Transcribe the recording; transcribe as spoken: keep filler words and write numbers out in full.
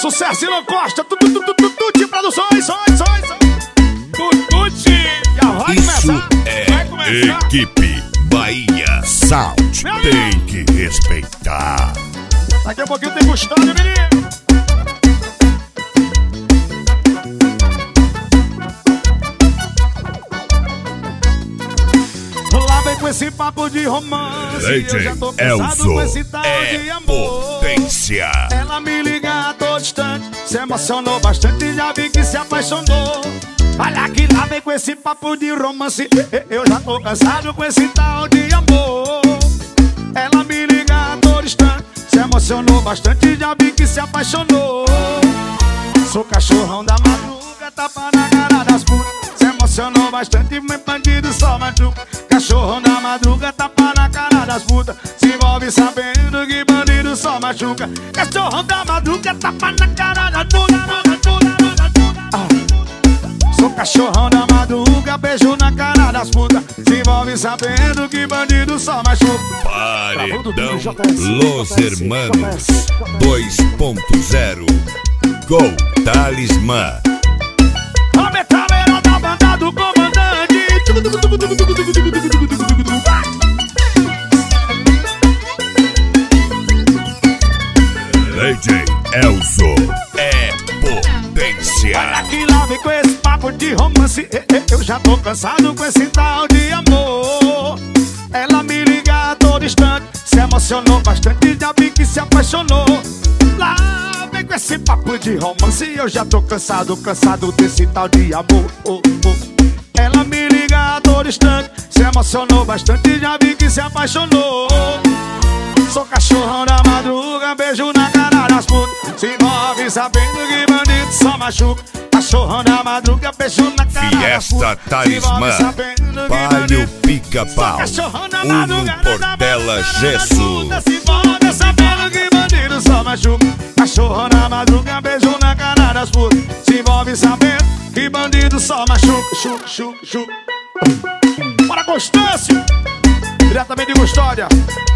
Sucesso e não Costa, Tuti Produções, sóis, sóis, Tuti. Já vai Isso começar, é vai começar. Equipe Bahia Sound. Tem que respeitar. Daqui a pouquinho tem Gustavo, menino. Lá vem com esse papo de romance. Eu já tô cansado com esse tal de é amor. potência. Ela me liga a todo instante, se emocionou bastante e já vi que se apaixonou. Olha que lá vem com esse papo de romance. Eu já tô cansado com esse tal de amor. Ela me liga a todo instante, se emocionou bastante e já vi que se apaixonou. Sou cachorrão da madruga, tapa na cara das putas. Se emocionou bastante, meu bandido só machuca. Cachorrão da madruga, tapa na cara das putas. Se envolve sabendo que bandido só machuca. Cachorrão da madruga, tapa na cara das putas. Ah. Sou cachorrão da madruga, beijo na cara das putas. Se envolve sabendo que bandido só machuca. Paredão Los Hermanos dois ponto zero. Gol Talismã. A metaleira da banda do comandante. D J Elzo é potência. Olha que lá vem com esse papo de romance. Eu já tô cansado com esse tal de amor. Ela me liga a todo instante, se emocionou bastante e já vi que se apaixonou. Lá vem com esse papo de romance. Eu já tô cansado, cansado desse tal de amor. Oh, oh. Ela me liga a todo instante, se emocionou bastante e já vi que se apaixonou. Sou cachorrão da madruga, beijo na cara das putas. Se envolve sabendo que bandido só machuca. Cachorrão da madruga, beijo na cara das putas. Fiesta Talismã, Palio Pica-Pau, Uno Portela Gesso. Se envolve sabendo que bandido só machuca. Cachorrão da madruga, beijo na cara das putas. Se envolve sabendo que bandido só machuca. Chuca, chuca, chuca. Bora, Constâncio, diretamente de Custódia.